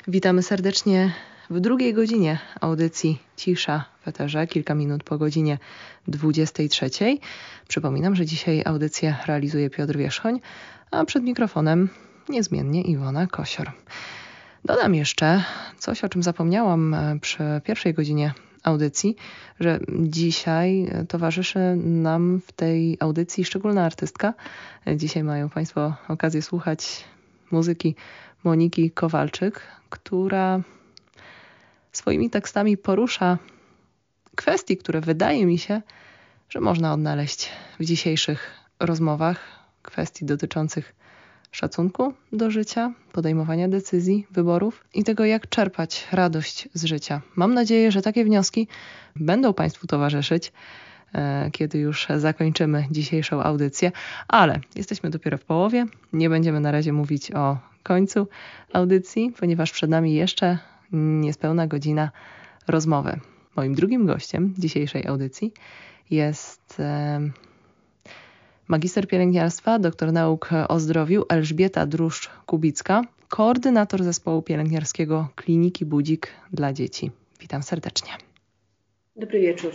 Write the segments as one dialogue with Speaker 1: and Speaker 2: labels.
Speaker 1: Witamy serdecznie w drugiej godzinie audycji Cisza w eterze, kilka minut po godzinie 23. Przypominam, że dzisiaj audycję realizuje Piotr Wierzchoń, a przed mikrofonem niezmiennie Iwona Kosior. Dodam jeszcze coś, o czym zapomniałam przy pierwszej godzinie audycji, że dzisiaj towarzyszy nam w tej audycji szczególna artystka. Dzisiaj mają Państwo okazję słuchać muzyki Moniki Kowalczyk, która swoimi tekstami porusza kwestie, które wydaje mi się, że można odnaleźć w dzisiejszych rozmowach. Kwestii dotyczących szacunku do życia, podejmowania decyzji, wyborów i tego, jak czerpać radość z życia. Mam nadzieję, że takie wnioski będą Państwu towarzyszyć, kiedy już zakończymy dzisiejszą audycję, ale jesteśmy dopiero w połowie. Nie będziemy na razie mówić o końcu audycji, ponieważ przed nami jeszcze niespełna godzina rozmowy. Moim drugim gościem dzisiejszej audycji jest magister pielęgniarstwa, doktor nauk o zdrowiu Elżbieta Druszcz-Kubicka, koordynator zespołu pielęgniarskiego Kliniki Budzik dla dzieci. Witam serdecznie.
Speaker 2: Dobry wieczór.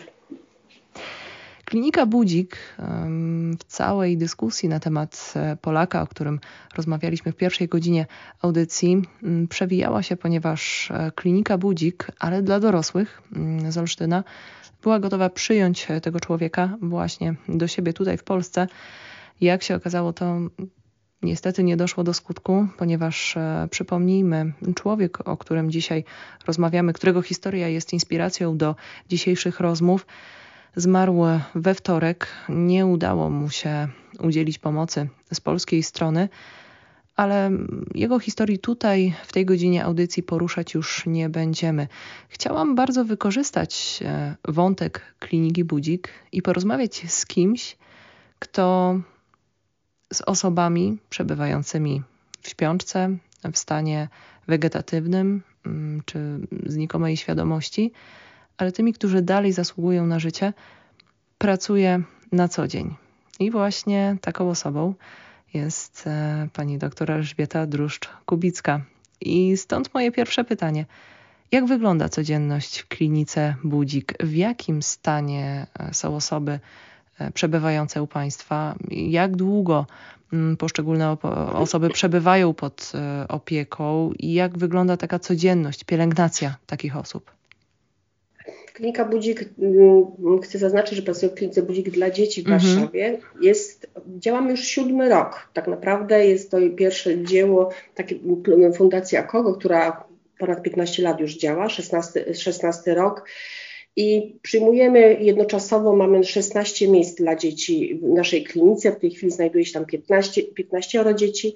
Speaker 1: Klinika Budzik w całej dyskusji na temat Polaka, o którym rozmawialiśmy w pierwszej godzinie audycji, przewijała się, ponieważ Klinika Budzik, ale dla dorosłych z Olsztyna, była gotowa przyjąć tego człowieka właśnie do siebie tutaj w Polsce. Jak się okazało, to niestety nie doszło do skutku, ponieważ przypomnijmy, człowiek, o którym dzisiaj rozmawiamy, którego historia jest inspiracją do dzisiejszych rozmów, zmarł we wtorek. Nie udało mu się udzielić pomocy z polskiej strony, ale jego historii tutaj w tej godzinie audycji poruszać już nie będziemy. Chciałam bardzo wykorzystać wątek Kliniki Budzik i porozmawiać z kimś, kto z osobami przebywającymi w śpiączce, w stanie wegetatywnym czy znikomej świadomości, ale tymi, którzy dalej zasługują na życie, pracuje na co dzień. I właśnie taką osobą jest pani doktor Elżbieta Druszcz-Kubicka. I stąd moje pierwsze pytanie. Jak wygląda codzienność w klinice Budzik? W jakim stanie są osoby przebywające u Państwa? Jak długo poszczególne osoby przebywają pod opieką? I jak wygląda taka codzienność, pielęgnacja takich osób?
Speaker 2: Klinika Budzik, chcę zaznaczyć, że pracuję w Klinice Budzik dla dzieci w Warszawie. Działamy już 7 rok. Tak naprawdę jest to pierwsze dzieło, takie Fundacja Kogo, która ponad 15 lat już działa, 16 rok. I przyjmujemy jednoczasowo, mamy 16 miejsc dla dzieci w naszej klinice. W tej chwili znajduje się tam 15 dzieci.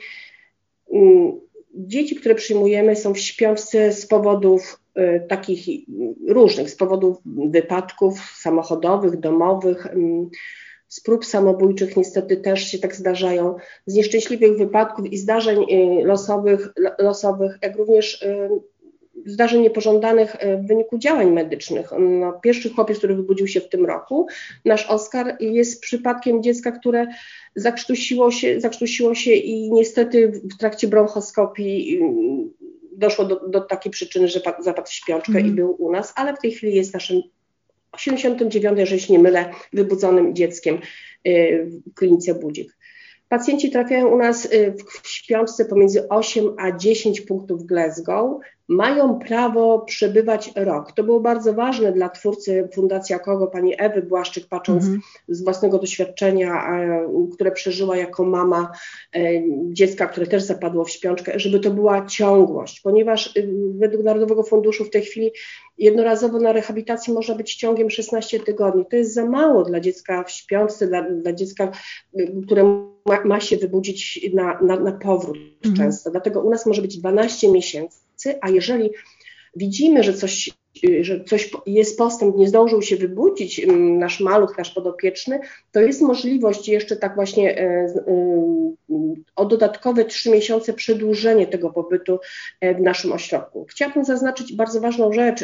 Speaker 2: Dzieci, które przyjmujemy, są w śpiączce z powodów takich różnych, z powodów wypadków samochodowych, domowych, z prób samobójczych niestety też się tak zdarzają, z nieszczęśliwych wypadków i zdarzeń losowych, jak również zdarzeń niepożądanych w wyniku działań medycznych. Pierwszy chłopiec, który wybudził się w tym roku, nasz Oskar, jest przypadkiem dziecka, które zakrztusiło się i niestety w trakcie bronchoskopii doszło do takiej przyczyny, że zapadł w śpiączkę i był u nas, ale w tej chwili jest naszym 79, jeżeli się nie mylę, wybudzonym dzieckiem w klinice Budzik. Pacjenci trafiają u nas w śpiączce pomiędzy 8 a 10 punktów Glasgow. Mają prawo przebywać rok. To było bardzo ważne dla twórcy Fundacja Kogo, pani Ewy Błaszczyk, patrząc z własnego doświadczenia, które przeżyła jako mama dziecka, które też zapadło w śpiączkę, żeby to była ciągłość, ponieważ według Narodowego Funduszu w tej chwili jednorazowo na rehabilitacji można być ciągiem 16 tygodni. To jest za mało dla dziecka w śpiączce, dla dziecka, które ma się wybudzić na powrót często. Dlatego u nas może być 12 miesięcy, a jeżeli widzimy, że coś jest postęp, nie zdążył się wybudzić nasz maluch, nasz podopieczny, to jest możliwość jeszcze tak właśnie o dodatkowe 3 miesiące przedłużenie tego pobytu w naszym ośrodku. Chciałabym zaznaczyć bardzo ważną rzecz,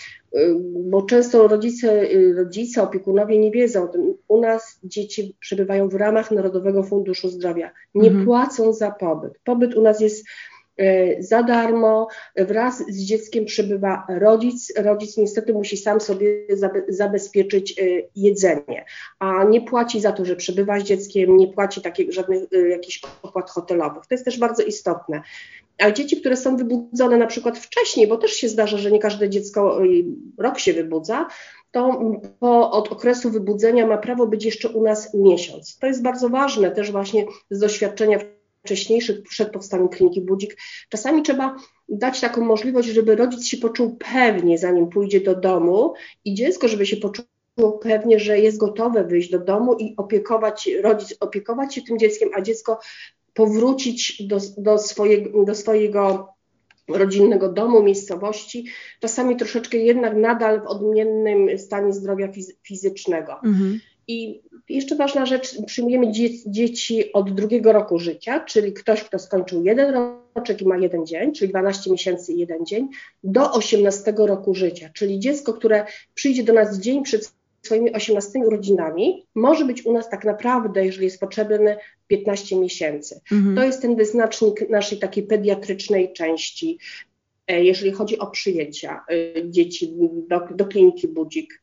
Speaker 2: bo często rodzice, opiekunowie nie wiedzą o tym. U nas dzieci przebywają w ramach Narodowego Funduszu Zdrowia. Nie płacą za pobyt. Pobyt u nas jest za darmo, wraz z dzieckiem przybywa rodzic. Rodzic niestety musi sam sobie zabezpieczyć jedzenie, a nie płaci za to, że przybywa z dzieckiem, nie płaci żadnych jakichś opłat hotelowych. To jest też bardzo istotne. A dzieci, które są wybudzone na przykład wcześniej, bo też się zdarza, że nie każde dziecko rok się wybudza, to od okresu wybudzenia ma prawo być jeszcze u nas miesiąc. To jest bardzo ważne też właśnie z doświadczenia wcześniejszych, przed powstaniem Kliniki Budzik. Czasami trzeba dać taką możliwość, żeby rodzic się poczuł pewnie, zanim pójdzie do domu i dziecko, żeby się poczuło pewnie, że jest gotowe wyjść do domu i rodzic opiekować się tym dzieckiem, a dziecko powrócić do swojego rodzinnego domu, miejscowości, czasami troszeczkę jednak nadal w odmiennym stanie zdrowia fizycznego. Mhm. I jeszcze ważna rzecz, przyjmujemy dzieci od 2 roku życia, czyli ktoś, kto skończył 1 roczek i ma 1 dzień, czyli 12 miesięcy i 1 dzień, do 18 roku życia, czyli dziecko, które przyjdzie do nas dzień przed swoimi 18 urodzinami, może być u nas tak naprawdę, jeżeli jest potrzebny, 15 miesięcy. Mhm. To jest ten wyznacznik naszej takiej pediatrycznej części, jeżeli chodzi o przyjęcia dzieci do Kliniki Budzik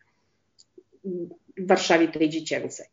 Speaker 2: w Warszawie, tej dziecięcej.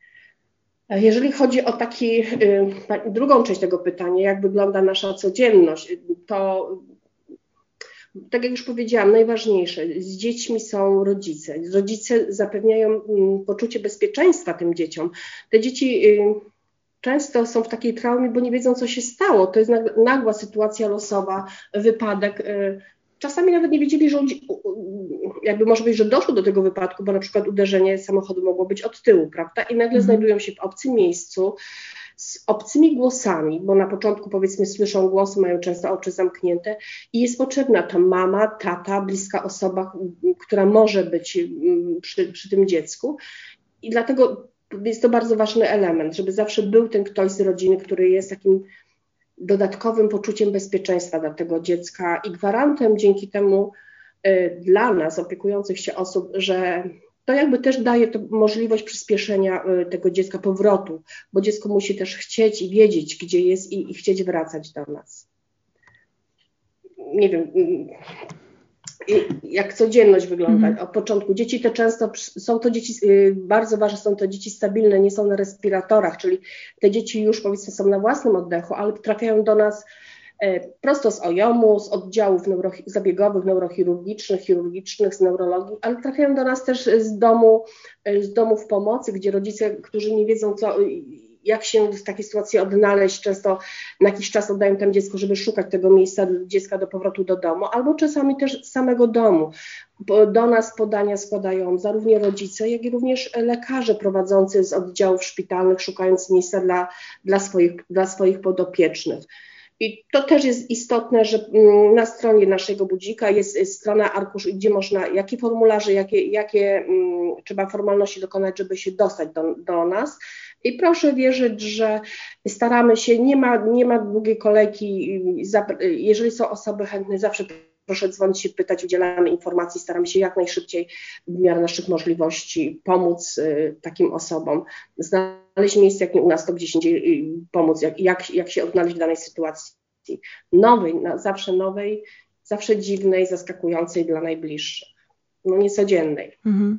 Speaker 2: Jeżeli chodzi o drugą część tego pytania, jak wygląda nasza codzienność, to tak jak już powiedziałam, najważniejsze, z dziećmi są rodzice. Rodzice zapewniają poczucie bezpieczeństwa tym dzieciom. Te dzieci często są w takiej traumie, bo nie wiedzą, co się stało. To jest nagła sytuacja losowa, wypadek. Czasami nawet nie wiedzieli, że jakby może być, że doszło do tego wypadku, bo na przykład uderzenie samochodu mogło być od tyłu, prawda? I nagle znajdują się w obcym miejscu, z obcymi głosami, bo na początku powiedzmy słyszą głos, mają często oczy zamknięte i jest potrzebna ta mama, tata, bliska osoba, która może być przy tym dziecku i dlatego jest to bardzo ważny element, żeby zawsze był ten ktoś z rodziny, który jest takim dodatkowym poczuciem bezpieczeństwa dla tego dziecka i gwarantem dzięki temu dla nas, opiekujących się osób, że to jakby też daje to możliwość przyspieszenia tego dziecka, powrotu, bo dziecko musi też chcieć i wiedzieć, gdzie jest i chcieć wracać do nas. Nie wiem, jak codzienność wygląda. Od początku dzieci to często są to dzieci, bardzo ważne są to dzieci stabilne, nie są na respiratorach, czyli te dzieci już powiedzmy są na własnym oddechu, ale trafiają do nas prosto z OJOM-u, z oddziałów zabiegowych, neurochirurgicznych, chirurgicznych, z neurologii, ale trafiają do nas też z domów pomocy, gdzie rodzice, którzy nie wiedzą jak się w takiej sytuacji odnaleźć, często na jakiś czas oddają tam dziecko, żeby szukać tego miejsca dziecka do powrotu do domu, albo czasami też z samego domu. Do nas podania składają zarówno rodzice, jak i również lekarze prowadzący z oddziałów szpitalnych, szukając miejsca dla swoich podopiecznych. I to też jest istotne, że na stronie naszego budzika jest strona arkusz, gdzie można, jakie formularze, jakie trzeba formalności dokonać, żeby się dostać do nas. I proszę wierzyć, że staramy się, nie ma długiej kolejki, jeżeli są osoby chętne, zawsze proszę dzwonić się, pytać, udzielamy informacji, staramy się jak najszybciej w miarę naszych możliwości pomóc takim osobom. Znaleźć miejsce, jak nie u nas, to gdzieś indziej pomóc, jak się odnaleźć w danej sytuacji. Nowej, zawsze dziwnej, zaskakującej dla najbliższych, niecodziennej. Mhm.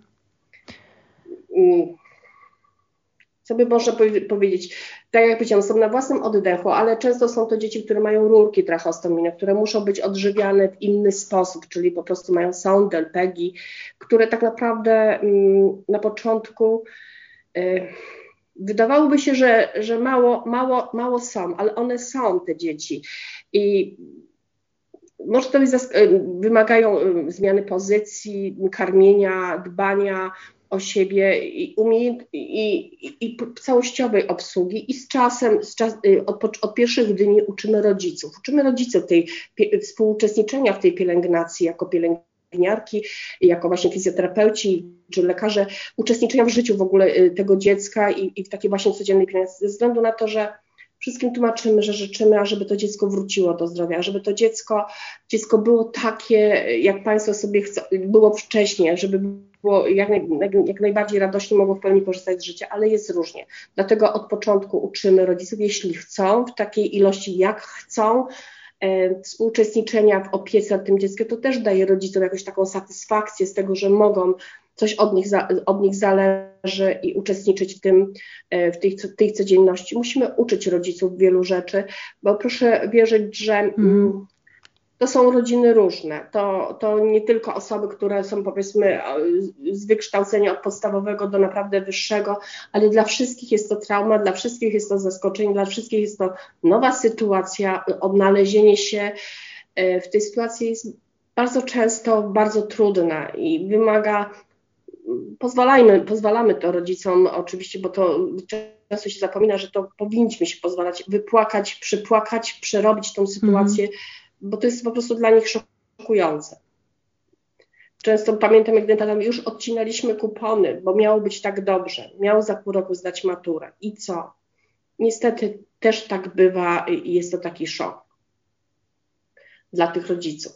Speaker 2: Co by można powiedzieć? Tak jak powiedziałam, są na własnym oddechu, ale często są to dzieci, które mają rurki tracheostomijne, które muszą być odżywiane w inny sposób, czyli po prostu mają sondel, PEGI, które tak naprawdę na początku wydawałoby się, że mało są, ale one są, te dzieci. I może to wymagają zmiany pozycji, karmienia, dbania o siebie i całościowej obsługi i z czasem od pierwszych dni uczymy rodziców. Uczymy rodziców współuczestniczenia w tej pielęgnacji jako pielęgniarki, jako właśnie fizjoterapeuci czy lekarze, uczestniczenia w życiu w ogóle tego dziecka i w takiej właśnie codziennej pielęgnacji, ze względu na to, że wszystkim tłumaczymy, że życzymy, ażeby to dziecko wróciło do zdrowia, żeby to dziecko było takie, jak Państwo sobie chcą, było wcześniej, żeby było jak najbardziej radośnie, mogło w pełni korzystać z życia, ale jest różnie. Dlatego od początku uczymy rodziców, jeśli chcą, w takiej ilości jak chcą, współuczestniczenia w opiece nad tym dzieckiem, to też daje rodzicom jakąś taką satysfakcję z tego, że mogą, coś od nich zależy i uczestniczyć w tej codzienności. Musimy uczyć rodziców wielu rzeczy, bo proszę wierzyć, że to są rodziny różne. To nie tylko osoby, które są, powiedzmy, z wykształcenia od podstawowego do naprawdę wyższego, ale dla wszystkich jest to trauma, dla wszystkich jest to zaskoczenie, dla wszystkich jest to nowa sytuacja. Odnalezienie się w tej sytuacji jest bardzo często bardzo trudna i wymaga. Pozwalamy to rodzicom oczywiście, bo to często się zapomina, że to powinniśmy się pozwalać wypłakać, przypłakać, przerobić tą sytuację, bo to jest po prostu dla nich szokujące. Często pamiętam, jak tam już odcinaliśmy kupony, bo miało być tak dobrze, miał za pół roku zdać maturę. I co? Niestety też tak bywa i jest to taki szok dla tych rodziców.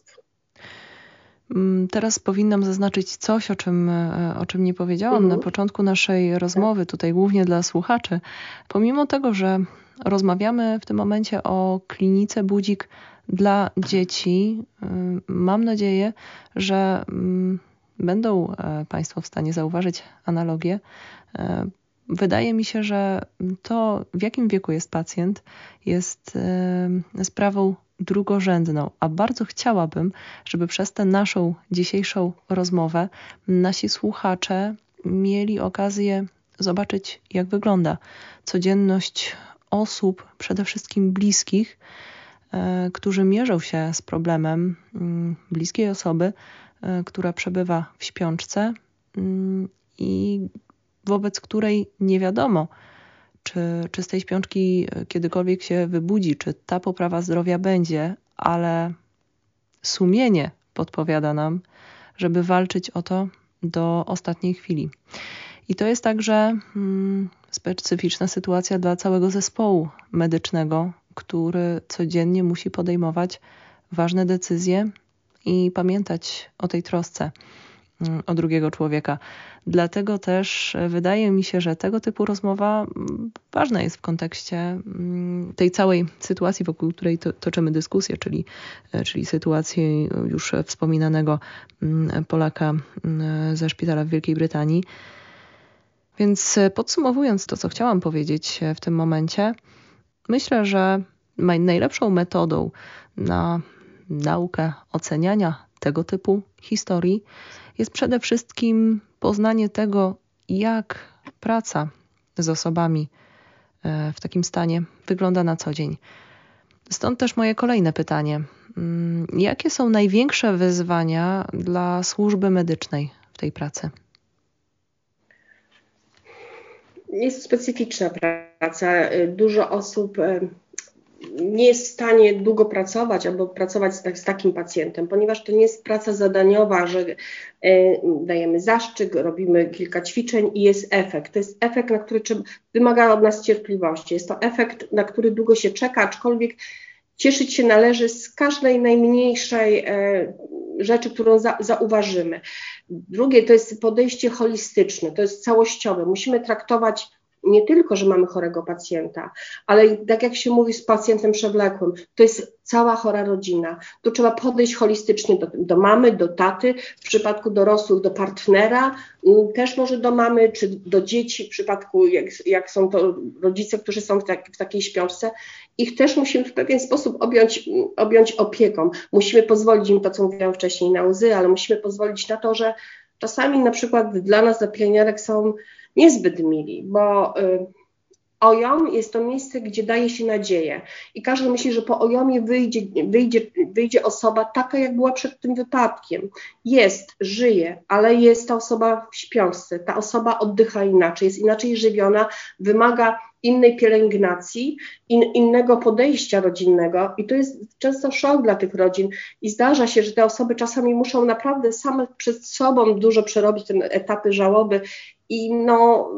Speaker 1: Teraz powinnam zaznaczyć coś, o czym nie powiedziałam na początku naszej rozmowy, tutaj głównie dla słuchaczy. Pomimo tego, że rozmawiamy w tym momencie o klinice Budzik dla dzieci, mam nadzieję, że będą Państwo w stanie zauważyć analogię. Wydaje mi się, że to, w jakim wieku jest pacjent, jest sprawą drugorzędną, a bardzo chciałabym, żeby przez tę naszą dzisiejszą rozmowę nasi słuchacze mieli okazję zobaczyć, jak wygląda codzienność osób, przede wszystkim bliskich, którzy mierzą się z problemem bliskiej osoby, która przebywa w śpiączce i wobec której nie wiadomo, czy z tej śpiączki kiedykolwiek się wybudzi, czy ta poprawa zdrowia będzie, ale sumienie podpowiada nam, żeby walczyć o to do ostatniej chwili. I to jest także specyficzna sytuacja dla całego zespołu medycznego, który codziennie musi podejmować ważne decyzje i pamiętać o tej trosce o drugiego człowieka. Dlatego też wydaje mi się, że tego typu rozmowa ważna jest w kontekście tej całej sytuacji, wokół której toczymy dyskusję, czyli sytuacji już wspominanego Polaka ze szpitala w Wielkiej Brytanii. Więc podsumowując to, co chciałam powiedzieć w tym momencie, myślę, że najlepszą metodą na naukę oceniania tego typu historii jest przede wszystkim poznanie tego, jak praca z osobami w takim stanie wygląda na co dzień. Stąd też moje kolejne pytanie. Jakie są największe wyzwania dla służby medycznej w tej pracy?
Speaker 2: Jest specyficzna praca. Dużo osób nie jest w stanie długo pracować albo pracować z takim pacjentem, ponieważ to nie jest praca zadaniowa, że dajemy zastrzyk, robimy kilka ćwiczeń i jest efekt. To jest efekt, na który wymaga od nas cierpliwości. Jest to efekt, na który długo się czeka, aczkolwiek cieszyć się należy z każdej najmniejszej rzeczy, którą zauważymy. Drugie to jest podejście holistyczne, to jest całościowe. Musimy traktować nie tylko, że mamy chorego pacjenta, ale tak jak się mówi z pacjentem przewlekłym, to jest cała chora rodzina. Tu trzeba podejść holistycznie do mamy, do taty, w przypadku dorosłych do partnera, też może do mamy czy do dzieci, w przypadku jak są to rodzice, którzy są w takiej śpiączce. Ich też musimy w pewien sposób objąć opieką. Musimy pozwolić im to, co mówiłam wcześniej, na łzy, ale musimy pozwolić na to, że czasami na przykład dla nas, dla pielęgniarek są niezbyt mili, bo OJOM jest to miejsce, gdzie daje się nadzieję i każdy myśli, że po OJOMie wyjdzie osoba taka, jak była przed tym wypadkiem. Jest, żyje, ale jest ta osoba w śpiączce, ta osoba oddycha inaczej, jest inaczej żywiona, wymaga innej pielęgnacji, innego podejścia rodzinnego i to jest często szok dla tych rodzin i zdarza się, że te osoby czasami muszą naprawdę same przed sobą dużo przerobić te etapy żałoby i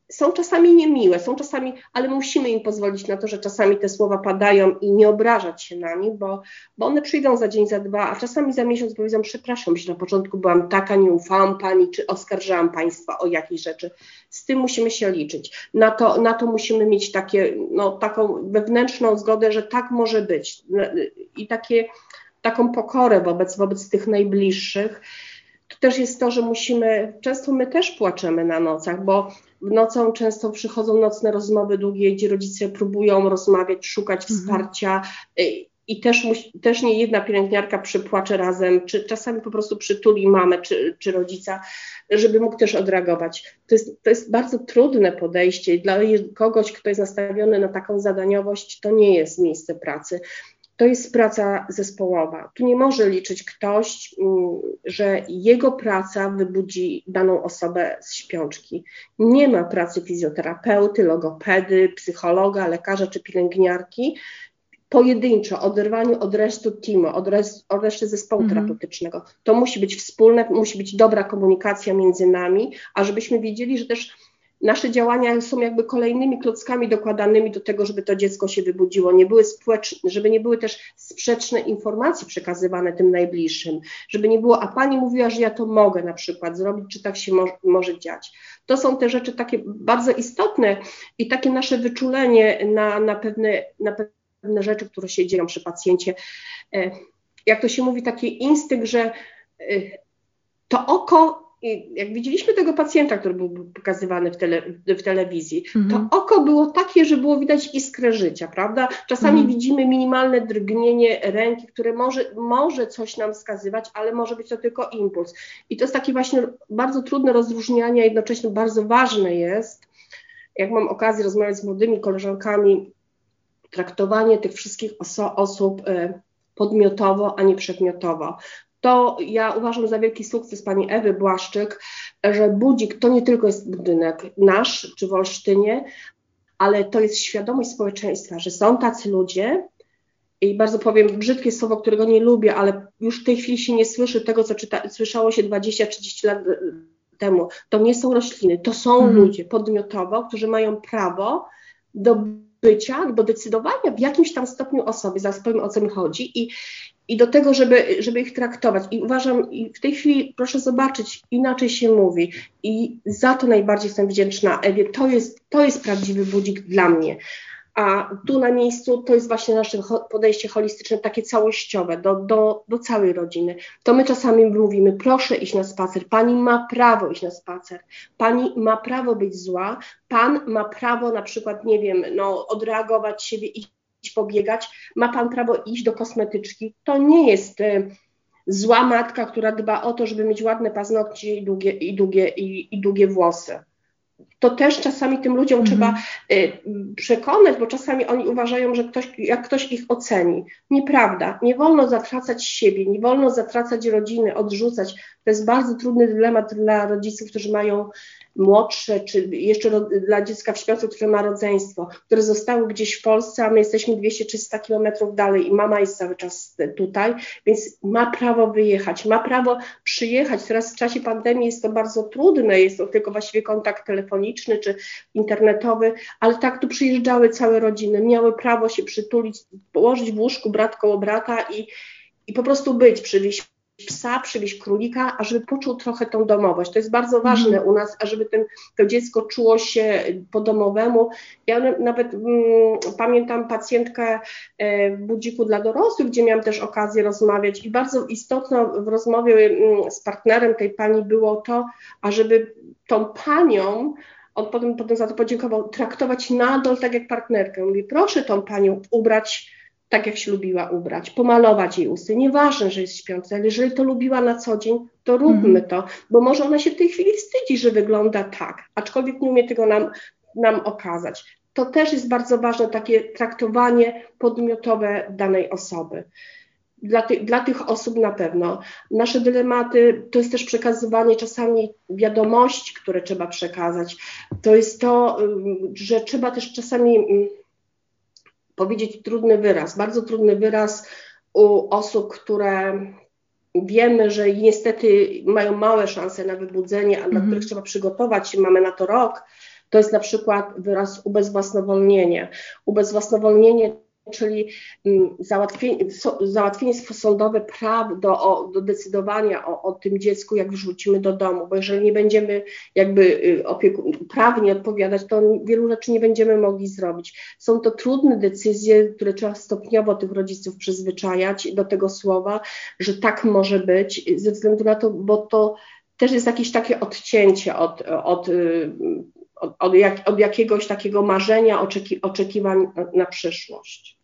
Speaker 2: są czasami niemiłe, są czasami, ale musimy im pozwolić na to, że czasami te słowa padają i nie obrażać się na nich, bo one przyjdą za dzień, za dwa, a czasami za miesiąc powiedzą, przepraszam, że na początku byłam taka, nie ufałam pani, czy oskarżałam państwa o jakieś rzeczy. Z tym musimy się liczyć. Na to musimy mieć taką wewnętrzną zgodę, że tak może być i taką pokorę wobec tych najbliższych. To też jest to, że często my też płaczemy na nocach, bo nocą często przychodzą nocne rozmowy długie, gdzie rodzice próbują rozmawiać, szukać wsparcia i też nie jedna pielęgniarka przypłacze razem, czy czasami po prostu przytuli mamę czy rodzica, żeby mógł też odreagować. To jest bardzo trudne podejście. Dla kogoś, kto jest nastawiony na taką zadaniowość, to nie jest miejsce pracy. To jest praca zespołowa. Tu nie może liczyć ktoś, że jego praca wybudzi daną osobę z śpiączki. Nie ma pracy fizjoterapeuty, logopedy, psychologa, lekarza czy pielęgniarki pojedynczo, oderwaniu od reszty teamu, od reszty zespołu terapeutycznego. To musi być wspólne, musi być dobra komunikacja między nami, a żebyśmy wiedzieli, że też nasze działania są jakby kolejnymi klockami dokładanymi do tego, żeby to dziecko się wybudziło, żeby nie były też sprzeczne informacje przekazywane tym najbliższym, żeby nie było, a pani mówiła, że ja to mogę na przykład zrobić, czy tak się może dziać. To są te rzeczy takie bardzo istotne i takie nasze wyczulenie na pewne rzeczy, które się dzieją przy pacjencie. Jak to się mówi, taki instynkt, że to oko, jak widzieliśmy tego pacjenta, który był pokazywany w telewizji, to oko było takie, że było widać iskrę życia, prawda? Czasami widzimy minimalne drgnienie ręki, które może coś nam wskazywać, ale może być to tylko impuls. I to jest takie właśnie bardzo trudne rozróżnianie, a jednocześnie bardzo ważne jest, jak mam okazję rozmawiać z młodymi koleżankami, traktowanie tych wszystkich osób podmiotowo, a nie przedmiotowo. To ja uważam za wielki sukces pani Ewy Błaszczyk, że Budzik to nie tylko jest budynek nasz czy w Olsztynie, ale to jest świadomość społeczeństwa, że są tacy ludzie i bardzo powiem brzydkie słowo, którego nie lubię, ale już w tej chwili się nie słyszy tego, co słyszało się 20-30 lat temu. To nie są rośliny, to są ludzie podmiotowo, którzy mają prawo do bycia, do decydowania w jakimś tam stopniu o sobie, zaraz powiem, o co mi chodzi i do tego, żeby ich traktować. I uważam, i w tej chwili proszę zobaczyć, inaczej się mówi i za to najbardziej jestem wdzięczna Ewie. To jest prawdziwy budzik dla mnie. A tu na miejscu to jest właśnie nasze podejście holistyczne, takie całościowe do całej rodziny. To my czasami mówimy, proszę iść na spacer, pani ma prawo iść na spacer, pani ma prawo być zła, pan ma prawo na przykład, nie wiem, odreagować siebie, iść pobiegać, ma pan prawo iść do kosmetyczki. To nie jest zła matka, która dba o to, żeby mieć ładne paznokcie i długie włosy. To też czasami tym ludziom trzeba przekonać, bo czasami oni uważają, że ktoś ich oceni. Nieprawda. Nie wolno zatracać siebie, nie wolno zatracać rodziny, odrzucać. To jest bardzo trudny dylemat dla rodziców, którzy mają młodsze, czy jeszcze dla dziecka w śpiącym, które ma rodzeństwo, które zostały gdzieś w Polsce, a my jesteśmy 200-300 kilometrów dalej i mama jest cały czas tutaj, więc ma prawo wyjechać, ma prawo przyjechać. Teraz w czasie pandemii jest to bardzo trudne, jest to tylko właściwie kontakt telefoniczny czy internetowy, ale tak tu przyjeżdżały całe rodziny, miały prawo się przytulić, położyć w łóżku brat koło brata i po prostu przywieźć psa, przywieźć królika, a żeby poczuł trochę tą domowość. To jest bardzo ważne u nas, ażeby to dziecko czuło się po domowemu. Ja nawet pamiętam pacjentkę w budziku dla dorosłych, gdzie miałam też okazję rozmawiać i bardzo istotne w rozmowie z partnerem tej pani było to, ażeby tą panią, on potem za to podziękował, traktować nadal tak jak partnerkę. Mówi, proszę tą panią ubrać tak jak się lubiła ubrać, pomalować jej usty. Nieważne, że jest śpiąca, ale jeżeli to lubiła na co dzień, to róbmy to, bo może ona się w tej chwili wstydzi, że wygląda tak, aczkolwiek nie umie tego nam okazać. To też jest bardzo ważne, takie traktowanie podmiotowe danej osoby. Dla tych osób na pewno. Nasze dylematy to jest też przekazywanie czasami wiadomości, które trzeba przekazać. To jest to, że trzeba też czasami powiedzieć trudny wyraz, bardzo trudny wyraz u osób, które wiemy, że niestety mają małe szanse na wybudzenie, a dla których trzeba przygotować, mamy na to rok, To jest na przykład wyraz ubezwłasnowolnienie. Ubezwłasnowolnienie, czyli załatwienie sądowe praw do decydowania o tym dziecku, jak wrzucimy do domu, bo jeżeli nie będziemy jakby prawnie odpowiadać, to wielu rzeczy nie będziemy mogli zrobić. Są to trudne decyzje, które trzeba stopniowo tych rodziców przyzwyczajać do tego słowa, że tak może być, ze względu na to, bo to też jest jakieś takie odcięcie od jakiegoś takiego marzenia, oczekiwań na przyszłość.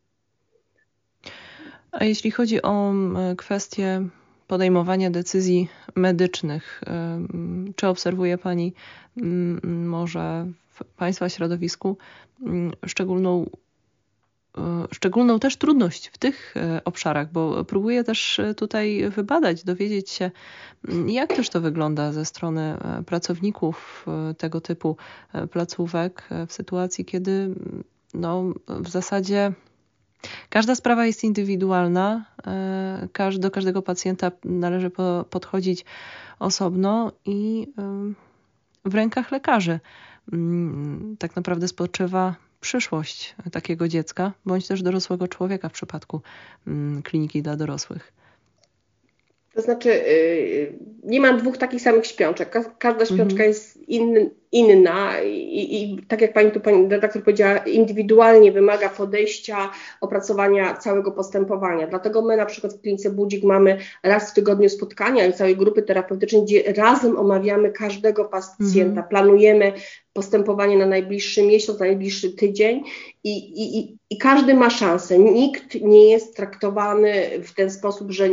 Speaker 1: A jeśli chodzi o kwestię podejmowania decyzji medycznych, czy obserwuje Pani może w Państwa środowisku szczególną też trudność w tych obszarach, bo próbuję też tutaj wybadać, dowiedzieć się, jak też to wygląda ze strony pracowników tego typu placówek w sytuacji, kiedy w zasadzie każda sprawa jest indywidualna, do każdego pacjenta należy podchodzić osobno i w rękach lekarzy tak naprawdę spoczywa przyszłość takiego dziecka, bądź też dorosłego człowieka w przypadku kliniki dla dorosłych.
Speaker 2: To znaczy, nie mam dwóch takich samych śpiączek. Każda śpiączka jest inna i tak jak pani redaktor powiedziała, indywidualnie wymaga podejścia, opracowania całego postępowania. Dlatego my na przykład w klinice Budzik mamy raz w tygodniu spotkania całej grupy terapeutycznej, gdzie razem omawiamy każdego pacjenta, planujemy postępowanie na najbliższy miesiąc, na najbliższy tydzień i każdy ma szansę. Nikt nie jest traktowany w ten sposób, że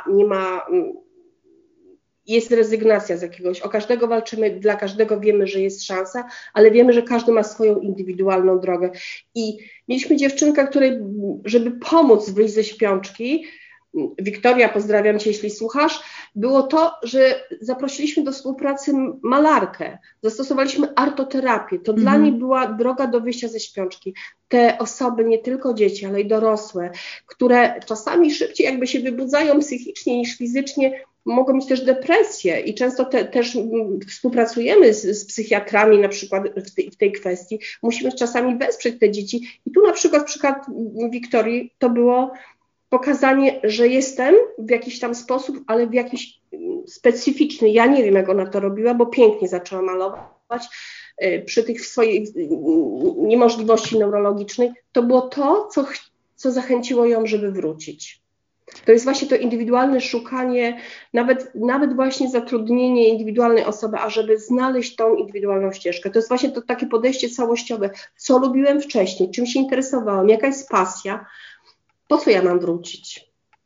Speaker 2: jest rezygnacja z jakiegoś. O każdego walczymy, dla każdego wiemy, że jest szansa, ale wiemy, że każdy ma swoją indywidualną drogę. I mieliśmy dziewczynkę, której, żeby pomóc wyjść ze śpiączki, Wiktoria, pozdrawiam Cię, jeśli słuchasz, było to, że zaprosiliśmy do współpracy malarkę, zastosowaliśmy artoterapię. To dla niej była droga do wyjścia ze śpiączki. Te osoby, nie tylko dzieci, ale i dorosłe, które czasami szybciej jakby się wybudzają psychicznie niż fizycznie, mogą mieć też depresję i często też współpracujemy z psychiatrami na przykład w tej kwestii. Musimy czasami wesprzeć te dzieci i tu na przykład przykład Wiktorii to było pokazanie, że jestem w jakiś tam sposób, ale w jakiś specyficzny. Ja nie wiem, jak ona to robiła, bo pięknie zaczęła malować przy tych swojej niemożliwości neurologicznej. To było to, co zachęciło ją, żeby wrócić. To jest właśnie to indywidualne szukanie, nawet właśnie zatrudnienie indywidualnej osoby, ażeby znaleźć tą indywidualną ścieżkę. To jest właśnie to takie podejście całościowe. Co lubiłem wcześniej, czym się interesowałam, jaka jest pasja, po co ja mam wrócić?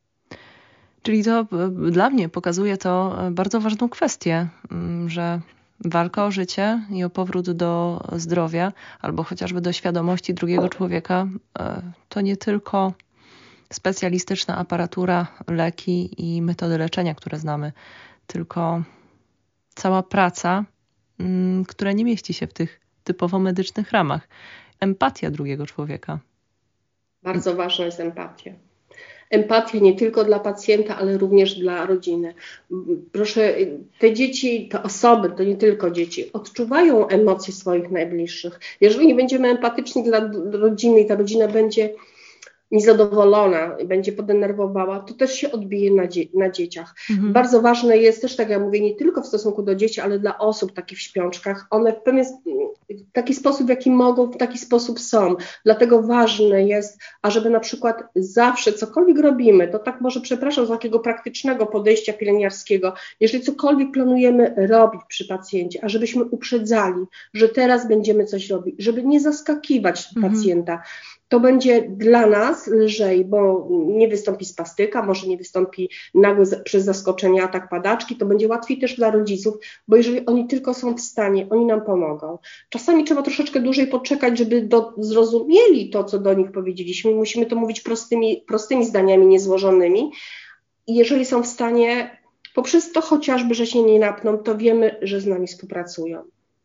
Speaker 1: Czyli to dla mnie pokazuje to bardzo ważną kwestię, że walka o życie i o powrót do zdrowia albo chociażby do świadomości drugiego człowieka to nie tylko specjalistyczna aparatura, leki i metody leczenia, które znamy, tylko cała praca, która nie mieści się w tych typowo medycznych ramach. Empatia drugiego człowieka.
Speaker 2: Bardzo ważna jest empatia. Empatia nie tylko dla pacjenta, ale również dla rodziny. Proszę, te dzieci, te osoby, to nie tylko dzieci, odczuwają emocje swoich najbliższych. Jeżeli nie będziemy empatyczni dla rodziny i ta rodzina będzie niezadowolona, będzie podenerwowała, to też się odbije na dzieciach. Bardzo ważne jest też, tak jak mówię, nie tylko w stosunku do dzieci, ale dla osób takich w śpiączkach. One w pewien taki sposób, w jaki mogą, w taki sposób są. Dlatego ważne jest, ażeby na przykład zawsze cokolwiek robimy, to tak może przepraszam z takiego praktycznego podejścia pielęgniarskiego, jeżeli cokolwiek planujemy robić przy pacjencie, ażebyśmy uprzedzali, że teraz będziemy coś robić, żeby nie zaskakiwać pacjenta. To będzie dla nas lżej, bo nie wystąpi spastyka, może nie wystąpi nagły przez zaskoczenie atak padaczki, to będzie łatwiej też dla rodziców, bo jeżeli oni tylko są w stanie, oni nam pomogą. Czasami trzeba troszeczkę dłużej poczekać, żeby zrozumieli to, co do nich powiedzieliśmy. Musimy to mówić prostymi zdaniami, niezłożonymi. I jeżeli są w stanie, poprzez to chociażby, że się nie napną, to wiemy, że z nami współpracują.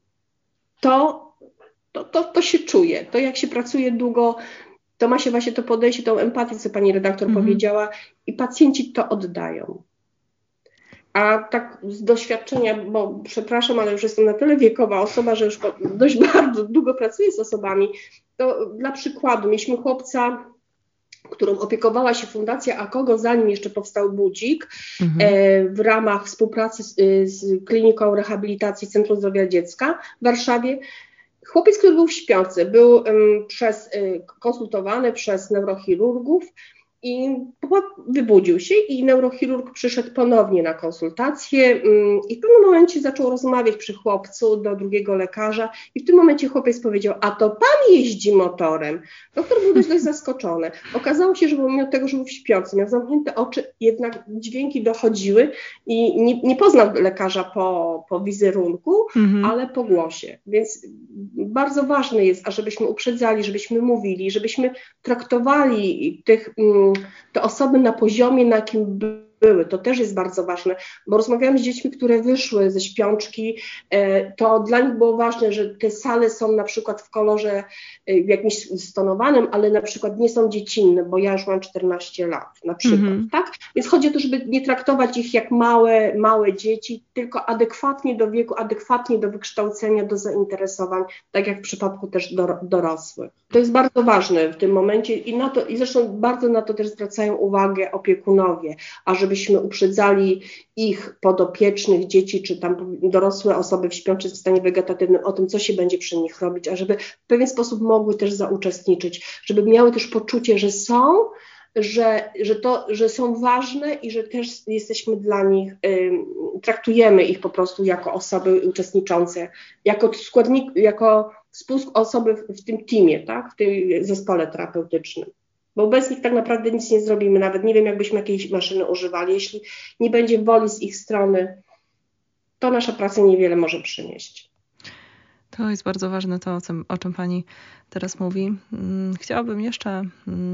Speaker 2: To się czuje. To jak się pracuje długo, to ma się właśnie to podejście, tą empatię, co pani redaktor powiedziała i pacjenci to oddają. A tak z doświadczenia, bo przepraszam, ale już jestem na tyle wiekowa osoba, że już dość bardzo długo pracuję z osobami, to dla przykładu mieliśmy chłopca, którą opiekowała się Fundacja Akogo, zanim jeszcze powstał Budzik, w ramach współpracy z Kliniką Rehabilitacji Centrum Zdrowia Dziecka w Warszawie. Chłopiec, który był w śpiące, był konsultowany przez neurochirurgów i wybudził się i neurochirurg przyszedł ponownie na konsultację i w pewnym momencie zaczął rozmawiać przy chłopcu do drugiego lekarza i w tym momencie chłopiec powiedział: a to pan jeździ motorem. Doktor był dość zaskoczony. Okazało się, że pomimo tego, że był w śpiący, miał zamknięte oczy, jednak dźwięki dochodziły i nie poznał lekarza po wizerunku, ale po głosie. Więc bardzo ważne jest, ażebyśmy uprzedzali, żebyśmy mówili, żebyśmy traktowali te osoby na poziomie, na jakim były. To też jest bardzo ważne, bo rozmawiałam z dziećmi, które wyszły ze śpiączki, to dla nich było ważne, że te sale są na przykład w kolorze jakimś stonowanym, ale na przykład nie są dziecinne, bo ja już mam 14 lat na przykład, tak? Więc chodzi o to, żeby nie traktować ich jak małe dzieci, tylko adekwatnie do wieku, adekwatnie do wykształcenia, do zainteresowań, tak jak w przypadku też dorosłych. To jest bardzo ważne w tym momencie i zresztą bardzo na to też zwracają uwagę opiekunowie, ażebyśmy uprzedzali ich podopiecznych, dzieci czy tam dorosłe osoby w śpiączym stanie wegetatywnym o tym, co się będzie przy nich robić, a żeby w pewien sposób mogły też zauczestniczyć, żeby miały też poczucie, że są, że są ważne i że też jesteśmy dla nich, traktujemy ich po prostu jako osoby uczestniczące, jako składnik, jako współosoby w tym teamie, tak, w tym zespole terapeutycznym. Bo bez nich tak naprawdę nic nie zrobimy, nawet nie wiem, jakbyśmy jakiejś maszyny używali. Jeśli nie będzie woli z ich strony, to nasza praca niewiele może przynieść.
Speaker 1: To jest bardzo ważne to, o czym Pani teraz mówi. Chciałabym jeszcze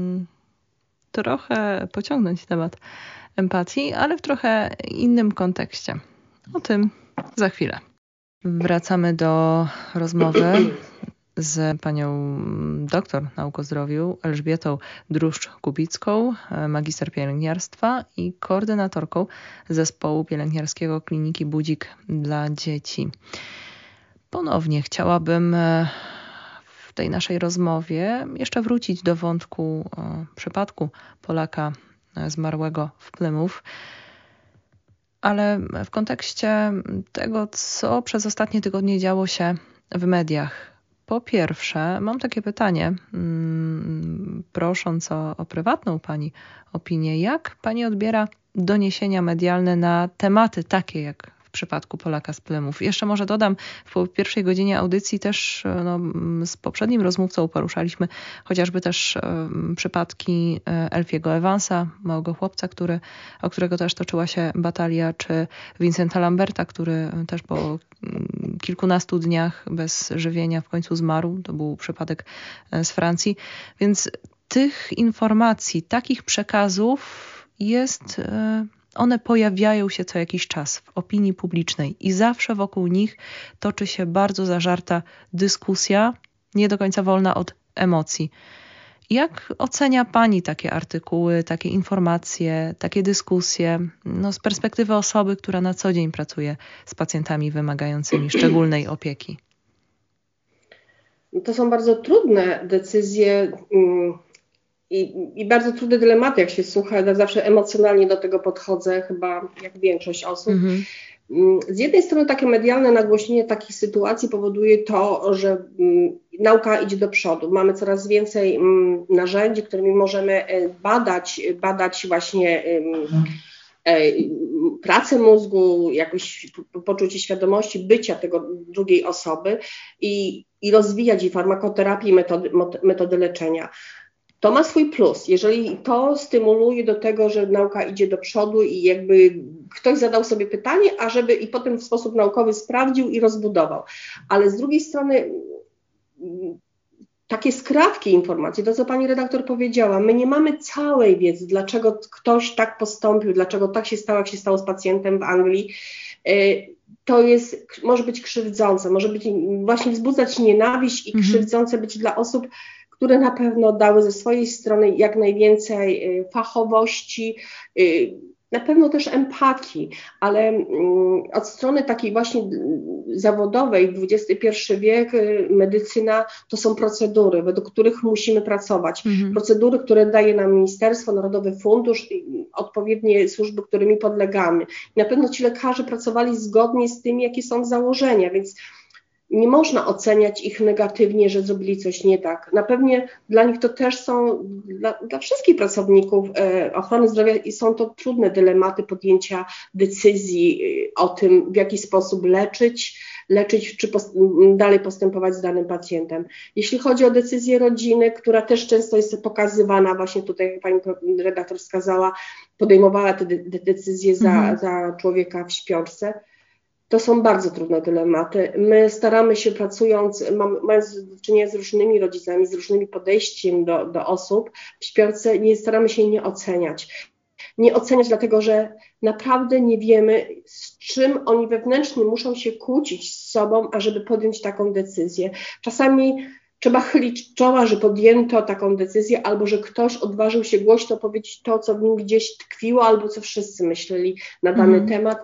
Speaker 1: trochę pociągnąć temat empatii, ale w trochę innym kontekście. O tym za chwilę. Wracamy do rozmowy z panią doktor nauk o zdrowiu Elżbietą Druszcz-Kubicką, magister pielęgniarstwa i koordynatorką zespołu pielęgniarskiego Kliniki Budzik dla dzieci. Ponownie chciałabym w tej naszej rozmowie jeszcze wrócić do wątku przypadku Polaka zmarłego w Plymouth, ale w kontekście tego, co przez ostatnie tygodnie działo się w mediach. Po pierwsze, mam takie pytanie, prosząc o prywatną Pani opinię. Jak Pani odbiera doniesienia medialne na tematy takie jak w przypadku Polaka z Plymouth? Jeszcze może dodam, w pierwszej godzinie audycji też z poprzednim rozmówcą poruszaliśmy chociażby też przypadki Elfiego Evansa, małego chłopca, o którego też toczyła się batalia, czy Vincenta Lamberta, który też po kilkunastu dniach bez żywienia w końcu zmarł. To był przypadek z Francji. Więc tych informacji, takich przekazów jest... One pojawiają się co jakiś czas w opinii publicznej i zawsze wokół nich toczy się bardzo zażarta dyskusja, nie do końca wolna od emocji. Jak ocenia Pani takie artykuły, takie informacje, takie dyskusje z perspektywy osoby, która na co dzień pracuje z pacjentami wymagającymi szczególnej opieki?
Speaker 2: To są bardzo trudne decyzje i bardzo trudne dylematy, jak się słucha. Ja zawsze emocjonalnie do tego podchodzę, chyba jak większość osób. Z jednej strony takie medialne nagłośnienie takich sytuacji powoduje to, że nauka idzie do przodu. Mamy coraz więcej narzędzi, którymi możemy badać właśnie pracę mózgu, jakoś poczucie świadomości bycia tego drugiej osoby i rozwijać i farmakoterapię, metody leczenia. To ma swój plus, jeżeli to stymuluje do tego, że nauka idzie do przodu i jakby ktoś zadał sobie pytanie, i potem w sposób naukowy sprawdził i rozbudował. Ale z drugiej strony takie skrawki informacji, to co pani redaktor powiedziała, my nie mamy całej wiedzy, dlaczego ktoś tak postąpił, dlaczego tak się stało, jak się stało z pacjentem w Anglii. To może być krzywdzące, może być właśnie wzbudzać nienawiść i krzywdzące być dla osób, które na pewno dały ze swojej strony jak najwięcej fachowości, na pewno też empatii, ale od strony takiej właśnie zawodowej, XXI wiek, medycyna to są procedury, według których musimy pracować. Procedury, które daje nam Ministerstwo, Narodowy Fundusz, odpowiednie służby, którymi podlegamy. Na pewno ci lekarze pracowali zgodnie z tym, jakie są założenia, więc nie można oceniać ich negatywnie, że zrobili coś nie tak. Na pewno dla nich to też są, dla wszystkich pracowników ochrony zdrowia i są to trudne dylematy podjęcia decyzji o tym, w jaki sposób leczyć czy dalej postępować z danym pacjentem. Jeśli chodzi o decyzję rodziny, która też często jest pokazywana, właśnie tutaj jak pani redaktor wskazała, podejmowała te decyzje za człowieka w śpiączce, to są bardzo trudne dylematy. My staramy się, mając do czynienia z różnymi rodzicami, z różnym podejściem do osób w śpiączce, staramy się nie oceniać. Nie oceniać dlatego, że naprawdę nie wiemy, z czym oni wewnętrznie muszą się kłócić z sobą, ażeby podjąć taką decyzję. Czasami trzeba chylić czoła, że podjęto taką decyzję, albo że ktoś odważył się głośno powiedzieć to, co w nim gdzieś tkwiło, albo co wszyscy myśleli na dany temat.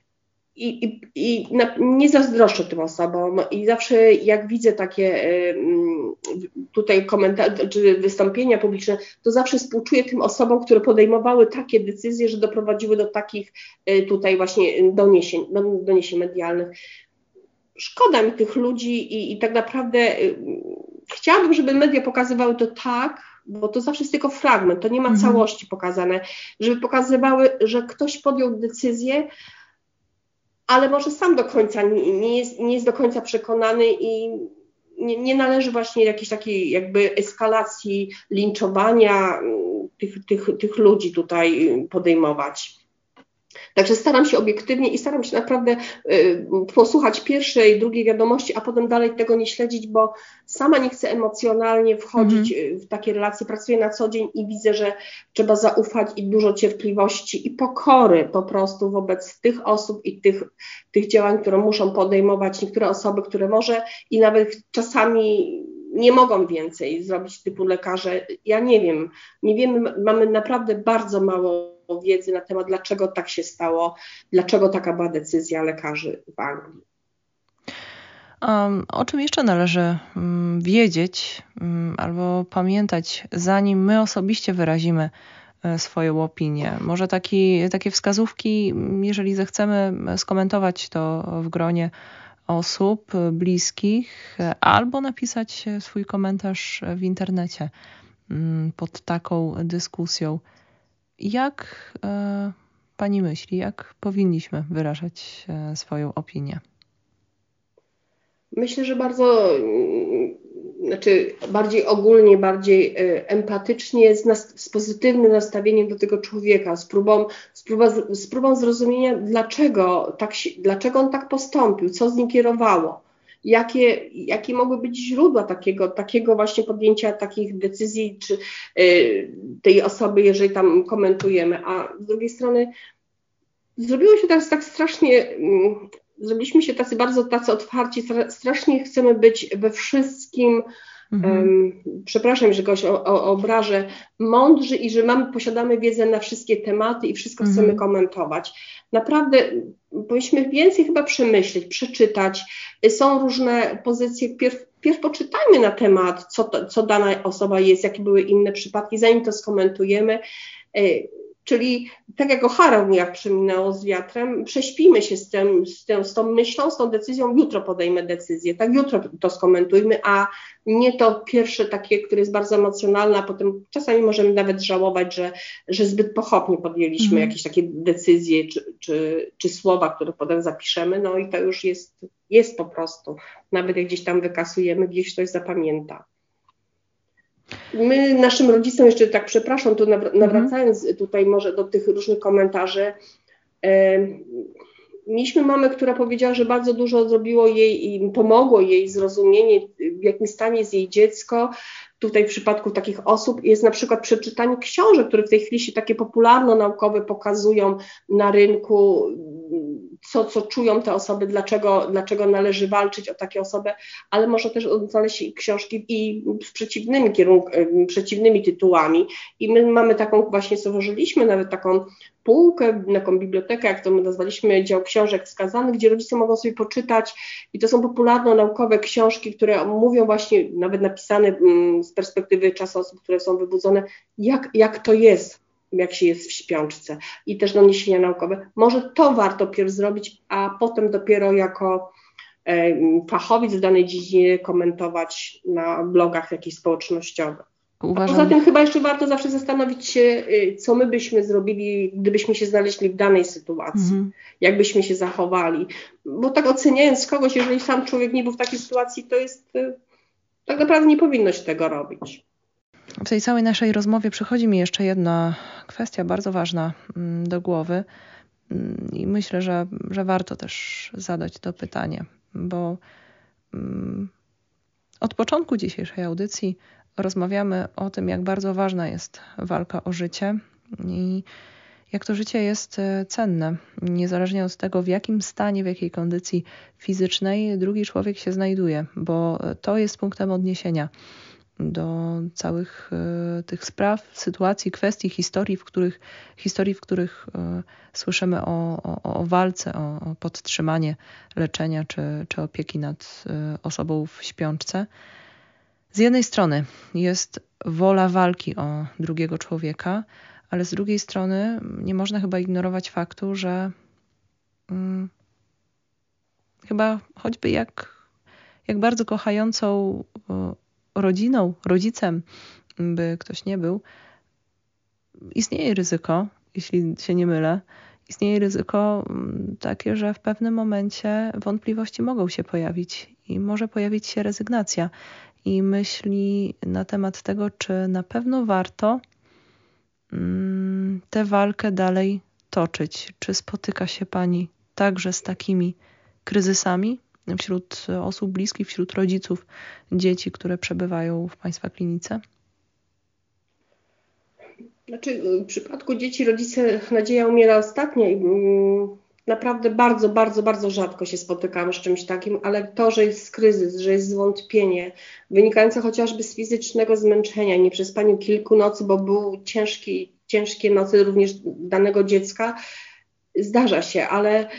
Speaker 2: Nie zazdroszczę tym osobom i zawsze jak widzę takie tutaj komentarze czy wystąpienia publiczne, to zawsze współczuję tym osobom, które podejmowały takie decyzje, że doprowadziły do takich tutaj właśnie doniesień medialnych. Szkoda mi tych ludzi i tak naprawdę chciałabym, żeby media pokazywały to tak, bo to zawsze jest tylko fragment, to nie ma całości pokazane, żeby pokazywały, że ktoś podjął decyzję, ale może sam do końca nie jest do końca przekonany i nie należy właśnie jakiejś takiej jakby eskalacji linczowania tych ludzi tutaj podejmować. Także staram się obiektywnie i staram się naprawdę posłuchać pierwszej, drugiej wiadomości, a potem dalej tego nie śledzić, bo sama nie chcę emocjonalnie wchodzić w takie relacje. Pracuję na co dzień i widzę, że trzeba zaufać i dużo cierpliwości i pokory po prostu wobec tych osób i tych działań, które muszą podejmować niektóre osoby, które może i nawet czasami nie mogą więcej zrobić typu lekarze. Ja nie wiem, mamy naprawdę bardzo mało wiedzy na temat, dlaczego tak się stało, dlaczego taka była decyzja lekarzy w Anglii.
Speaker 1: O czym jeszcze należy wiedzieć albo pamiętać, zanim my osobiście wyrazimy swoją opinię? Może takie wskazówki, jeżeli zechcemy skomentować to w gronie osób bliskich, albo napisać swój komentarz w internecie pod taką dyskusją. Jak pani myśli, jak powinniśmy wyrażać swoją opinię?
Speaker 2: Myślę, że bardziej ogólnie, bardziej empatycznie, z pozytywnym nastawieniem do tego człowieka, z próbą zrozumienia, dlaczego on tak postąpił, co z nim kierowało, jakie mogły być źródła takiego właśnie podjęcia takich decyzji, czy tej osoby, jeżeli tam komentujemy, a z drugiej strony zrobiło się teraz tak strasznie. Zrobiliśmy się tacy otwarci, strasznie chcemy być we wszystkim, przepraszam, że kogoś obrażę, mądrzy i że posiadamy wiedzę na wszystkie tematy i wszystko chcemy komentować. Naprawdę powinniśmy więcej chyba przemyśleć, przeczytać. Są różne pozycje, pierw poczytajmy na temat, co dana osoba jest, jakie były inne przypadki, zanim to skomentujemy. Czyli tak jak O'Hara jak przeminęło z wiatrem, prześpijmy się z tą myślą, z tą decyzją, jutro podejmę decyzję, tak, jutro to skomentujmy, a nie to pierwsze takie, które jest bardzo emocjonalne, a potem czasami możemy nawet żałować, że zbyt pochopnie podjęliśmy jakieś takie decyzje czy słowa, które potem zapiszemy, no i to już jest po prostu, nawet jak gdzieś tam wykasujemy, gdzieś ktoś zapamięta. My naszym rodzicom jeszcze tak, przepraszam, tu nawracając tutaj może do tych różnych komentarzy, mieliśmy mamę, która powiedziała, że bardzo dużo zrobiło jej i pomogło jej zrozumienie, w jakim stanie jest jej dziecko. Tutaj w przypadku takich osób jest na przykład przeczytanie książek, które w tej chwili się takie popularno-naukowe pokazują na rynku, co czują te osoby, dlaczego należy walczyć o takie osoby, ale można też znaleźć książki i z przeciwnymi tytułami. I my mamy taką właśnie, stworzyliśmy nawet taką półkę, taką bibliotekę, jak to my nazwaliśmy, dział książek wskazanych, gdzie rodzice mogą sobie poczytać i to są popularno-naukowe książki, które mówią właśnie, nawet napisane z perspektywy czasu osób, które są wybudzone, jak to jest, jak się jest w śpiączce i też doniesienia naukowe. Może to warto pierw zrobić, a potem dopiero jako fachowiec w danej dziedzinie komentować na blogach jakichś społecznościowych.
Speaker 1: Uważam...
Speaker 2: A poza tym chyba jeszcze warto zawsze zastanowić się, co my byśmy zrobili, gdybyśmy się znaleźli w danej sytuacji, jak byśmy się zachowali. Bo tak oceniając kogoś, jeżeli sam człowiek nie był w takiej sytuacji, to jest tak naprawdę nie powinno się tego robić.
Speaker 1: W tej całej naszej rozmowie przychodzi mi jeszcze jedna kwestia bardzo ważna do głowy i myślę, że warto też zadać to pytanie, bo od początku dzisiejszej audycji rozmawiamy o tym, jak bardzo ważna jest walka o życie i jak to życie jest cenne, niezależnie od tego, w jakim stanie, w jakiej kondycji fizycznej drugi człowiek się znajduje, bo to jest punktem odniesienia do całych tych spraw, sytuacji, kwestii, historii, w których słyszymy o walce, o podtrzymanie leczenia czy opieki nad osobą w śpiączce. Z jednej strony jest wola walki o drugiego człowieka, ale z drugiej strony nie można chyba ignorować faktu, że chyba choćby jak bardzo kochającą rodziną, rodzicem by ktoś nie był, istnieje ryzyko, jeśli się nie mylę, istnieje ryzyko takie, że w pewnym momencie wątpliwości mogą się pojawić i może pojawić się rezygnacja i myśli na temat tego, czy na pewno warto tę walkę dalej toczyć. Czy spotyka się Pani także z takimi kryzysami wśród osób bliskich, wśród rodziców dzieci, które przebywają w Państwa klinice?
Speaker 2: Znaczy, w przypadku dzieci rodzice nadzieja umiera ostatnia i naprawdę bardzo, bardzo, bardzo rzadko się spotykamy z czymś takim, ale to, że jest kryzys, że jest zwątpienie, wynikające chociażby z fizycznego zmęczenia, nieprzespaniu kilku nocy, bo były ciężkie nocy również danego dziecka, zdarza się, ale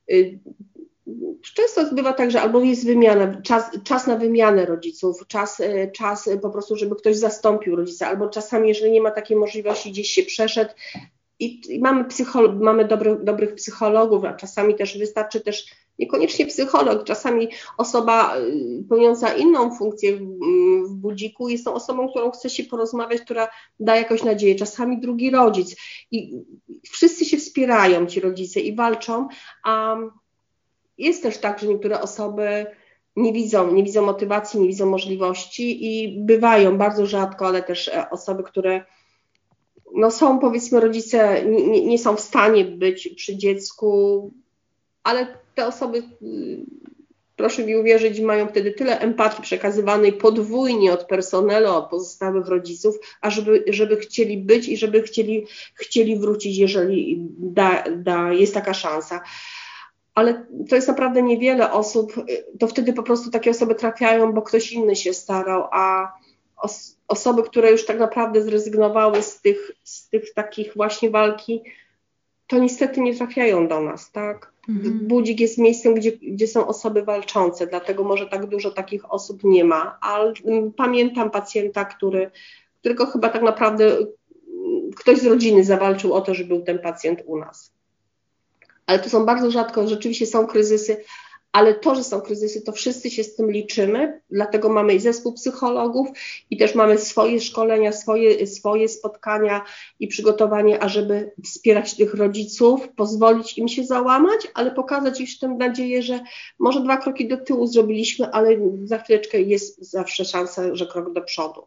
Speaker 2: często bywa tak, że albo jest wymiana, czas na wymianę rodziców, czas po prostu, żeby ktoś zastąpił rodzica, albo czasami, jeżeli nie ma takiej możliwości, gdzieś się przeszedł i mamy dobrych psychologów, a czasami też wystarczy też niekoniecznie psycholog, czasami osoba pełniąca inną funkcję w budziku jest tą osobą, którą chce się porozmawiać, która da jakąś nadzieję, czasami drugi rodzic i wszyscy się wspierają, ci rodzice i walczą, a jest też tak, że niektóre osoby nie widzą motywacji, nie widzą możliwości i bywają bardzo rzadko, ale też osoby, które są, powiedzmy, rodzice nie są w stanie być przy dziecku, ale te osoby, proszę mi uwierzyć, mają wtedy tyle empatii przekazywanej podwójnie od personelu, od pozostałych rodziców, a żeby chcieli być i żeby chcieli wrócić, jeżeli jest taka szansa. Ale to jest naprawdę niewiele osób, to wtedy po prostu takie osoby trafiają, bo ktoś inny się starał, a osoby, które już tak naprawdę zrezygnowały z tych takich właśnie walki, to niestety nie trafiają do nas, tak? Budzik jest miejscem, gdzie są osoby walczące, dlatego może tak dużo takich osób nie ma, ale pamiętam pacjenta, którego chyba tak naprawdę ktoś z rodziny zawalczył o to, żeby był ten pacjent u nas. Ale to są bardzo rzadko, rzeczywiście są kryzysy, ale to, że są kryzysy, to wszyscy się z tym liczymy, dlatego mamy i zespół psychologów i też mamy swoje szkolenia, swoje spotkania i przygotowanie, ażeby wspierać tych rodziców, pozwolić im się załamać, ale pokazać już tę nadzieję, że może 2 kroki do tyłu zrobiliśmy, ale za chwileczkę jest zawsze szansa, że krok do przodu.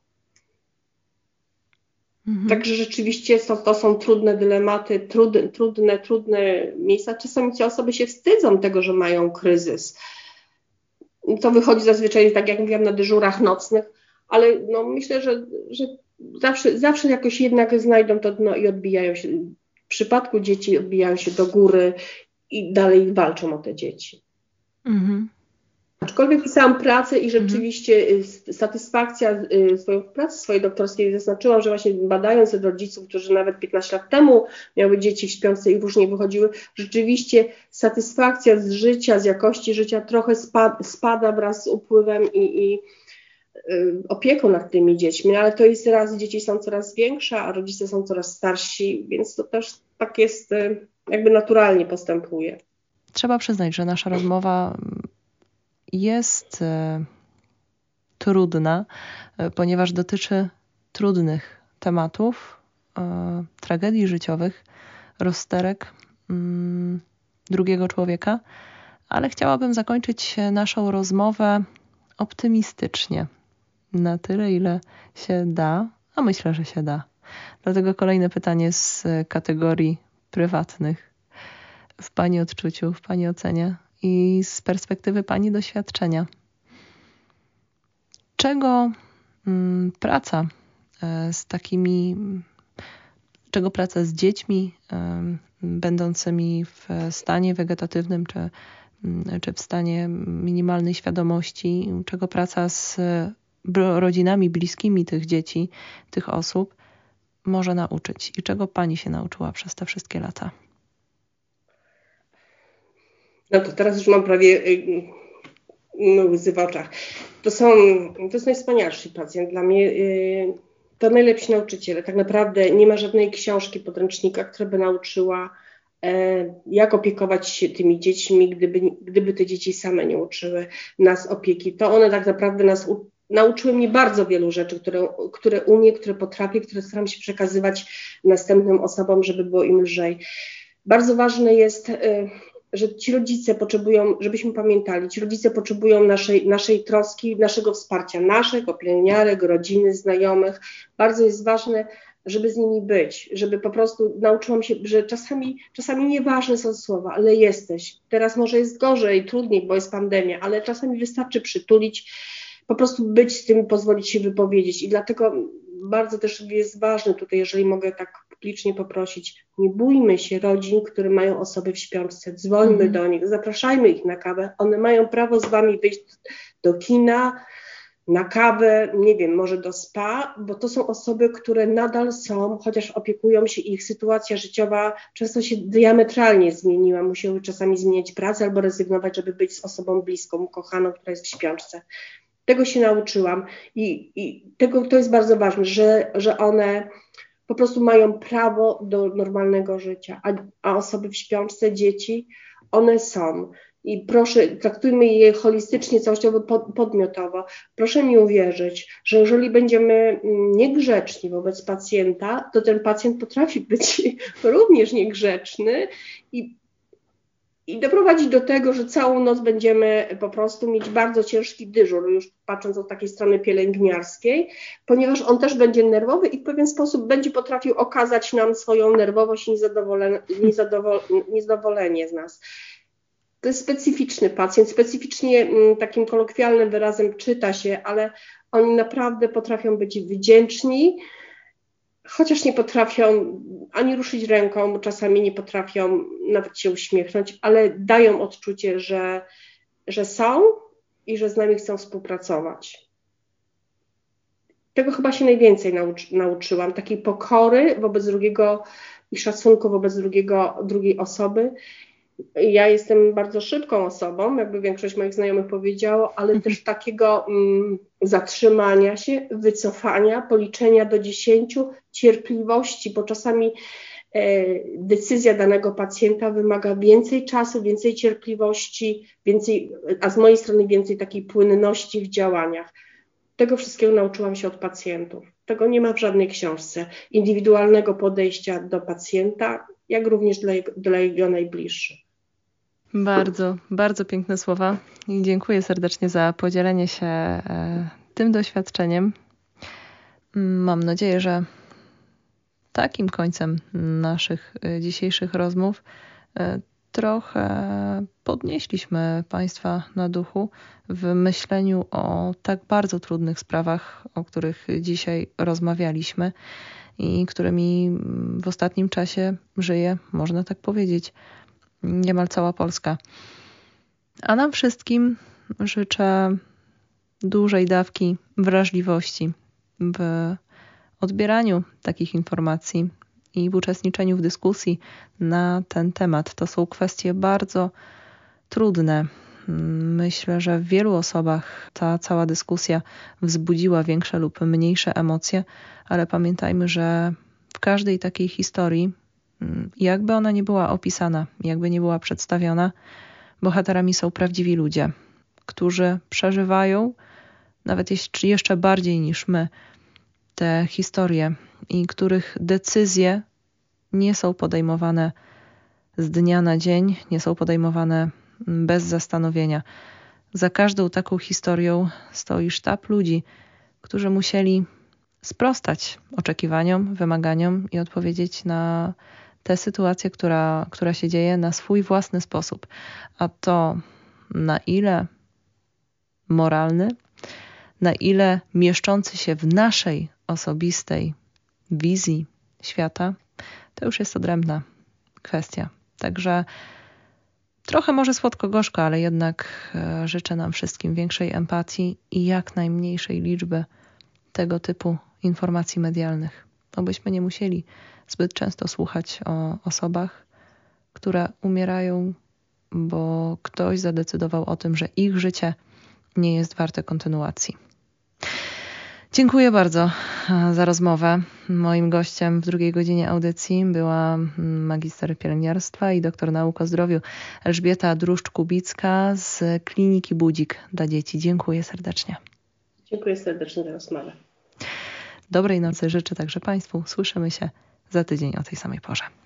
Speaker 2: Także rzeczywiście to są trudne dylematy, trudne miejsca. Czasami te osoby się wstydzą tego, że mają kryzys. To wychodzi zazwyczaj, tak jak mówiłam, na dyżurach nocnych, ale myślę, że zawsze jakoś jednak znajdą to dno i odbijają się. W przypadku dzieci odbijają się do góry i dalej walczą o te dzieci.
Speaker 1: Mhm.
Speaker 2: Aczkolwiek pisałam pracę i rzeczywiście satysfakcja swoją pracy swojej doktorskiej zaznaczyłam, że właśnie badając rodziców, którzy nawet 15 lat temu miały dzieci w śpiące i różnie wychodziły, rzeczywiście satysfakcja z życia, z jakości życia trochę spada wraz z upływem i opieką nad tymi dziećmi, ale to jest raz, dzieci są coraz większe, a rodzice są coraz starsi, więc to też tak jest, jakby naturalnie postępuje.
Speaker 1: Trzeba przyznać, że nasza rozmowa jest trudna, ponieważ dotyczy trudnych tematów, tragedii życiowych, rozterek drugiego człowieka, ale chciałabym zakończyć naszą rozmowę optymistycznie. Na tyle, ile się da, a myślę, że się da. Dlatego kolejne pytanie z kategorii prywatnych. W Pani odczuciu, w Pani ocenie i z perspektywy Pani doświadczenia. Czego praca czego praca z dziećmi będącymi w stanie wegetatywnym czy w stanie minimalnej świadomości, czego praca z rodzinami bliskimi tych dzieci, tych osób może nauczyć i czego Pani się nauczyła przez te wszystkie lata?
Speaker 2: No to teraz już mam prawie łzy w oczach. To jest najwspanialszy pacjent dla mnie. To najlepsi nauczyciele. Tak naprawdę nie ma żadnej książki, podręcznika, która by nauczyła, jak opiekować się tymi dziećmi, gdyby te dzieci same nie uczyły nas opieki. To one tak naprawdę nauczyły mnie bardzo wielu rzeczy, które umiem, które potrafię, które staram się przekazywać następnym osobom, żeby było im lżej. Bardzo ważne jest, że ci rodzice potrzebują, żebyśmy pamiętali, ci rodzice potrzebują naszej troski, naszego wsparcia, naszych, pielęgniarek, rodziny, znajomych. Bardzo jest ważne, żeby z nimi być, żeby po prostu nauczyłam się, że czasami nieważne są słowa, ale jesteś. Teraz może jest gorzej, trudniej, bo jest pandemia, ale czasami wystarczy przytulić, po prostu być z tym, pozwolić się wypowiedzieć i dlatego bardzo też jest ważne tutaj, jeżeli mogę tak publicznie poprosić, nie bójmy się rodzin, które mają osoby w śpiączce, dzwońmy do nich, zapraszajmy ich na kawę, one mają prawo z wami wyjść do kina, na kawę, nie wiem, może do spa, bo to są osoby, które nadal są, chociaż opiekują się, ich sytuacja życiowa często się diametralnie zmieniła, musiały czasami zmieniać pracę albo rezygnować, żeby być z osobą bliską, ukochaną, która jest w śpiączce. Tego się nauczyłam i to jest bardzo ważne, że one po prostu mają prawo do normalnego życia, a osoby w śpiączce, dzieci, one są. I proszę, traktujmy je holistycznie, całościowo, podmiotowo. Proszę mi uwierzyć, że jeżeli będziemy niegrzeczni wobec pacjenta, to ten pacjent potrafi być również niegrzeczny i doprowadzić do tego, że całą noc będziemy po prostu mieć bardzo ciężki dyżur, już patrząc od takiej strony pielęgniarskiej, ponieważ on też będzie nerwowy i w pewien sposób będzie potrafił okazać nam swoją nerwowość i niezadowolenie z nas. To jest specyficzny pacjent, specyficznie takim kolokwialnym wyrazem czyta się, ale oni naprawdę potrafią być wdzięczni, chociaż nie potrafią ani ruszyć ręką, czasami nie potrafią nawet się uśmiechnąć, ale dają odczucie, że są i że z nami chcą współpracować. Tego chyba się najwięcej nauczyłam, takiej pokory wobec drugiego i szacunku wobec drugiej osoby. Ja jestem bardzo szybką osobą, jakby większość moich znajomych powiedziało, ale też takiego zatrzymania się, wycofania, policzenia do 10, cierpliwości, bo czasami decyzja danego pacjenta wymaga więcej czasu, więcej cierpliwości, a z mojej strony więcej takiej płynności w działaniach. Tego wszystkiego nauczyłam się od pacjentów. Tego nie ma w żadnej książce. Indywidualnego podejścia do pacjenta, jak również dla jego najbliższych.
Speaker 1: Bardzo, bardzo piękne słowa i dziękuję serdecznie za podzielenie się tym doświadczeniem. Mam nadzieję, że takim końcem naszych dzisiejszych rozmów trochę podnieśliśmy Państwa na duchu w myśleniu o tak bardzo trudnych sprawach, o których dzisiaj rozmawialiśmy i którymi w ostatnim czasie żyje, można tak powiedzieć, niemal cała Polska. A nam wszystkim życzę dużej dawki wrażliwości w odbieraniu takich informacji i w uczestniczeniu w dyskusji na ten temat. To są kwestie bardzo trudne. Myślę, że w wielu osobach ta cała dyskusja wzbudziła większe lub mniejsze emocje, ale pamiętajmy, że w każdej takiej historii, jakby ona nie była opisana, jakby nie była przedstawiona, bohaterami są prawdziwi ludzie, którzy przeżywają, nawet jeszcze bardziej niż my, te historie i których decyzje nie są podejmowane z dnia na dzień, nie są podejmowane bez zastanowienia. Za każdą taką historią stoi sztab ludzi, którzy musieli sprostać oczekiwaniom, wymaganiom i odpowiedzieć na tę sytuację, która się dzieje na swój własny sposób. A to na ile moralny, na ile mieszczący się w naszej osobistej wizji świata, to już jest odrębna kwestia. Także trochę może słodko-gorzko, ale jednak życzę nam wszystkim większej empatii i jak najmniejszej liczby tego typu informacji medialnych, abyśmy nie musieli zbyt często słuchać o osobach, które umierają, bo ktoś zadecydował o tym, że ich życie nie jest warte kontynuacji. Dziękuję bardzo za rozmowę. Moim gościem w drugiej godzinie audycji była magister pielęgniarstwa i doktor nauk o zdrowiu Elżbieta Druszcz-Kubicka z Kliniki Budzik dla dzieci. Dziękuję serdecznie.
Speaker 2: Dziękuję serdecznie za rozmowę.
Speaker 1: Dobrej nocy życzę także Państwu. Słyszymy się za tydzień o tej samej porze.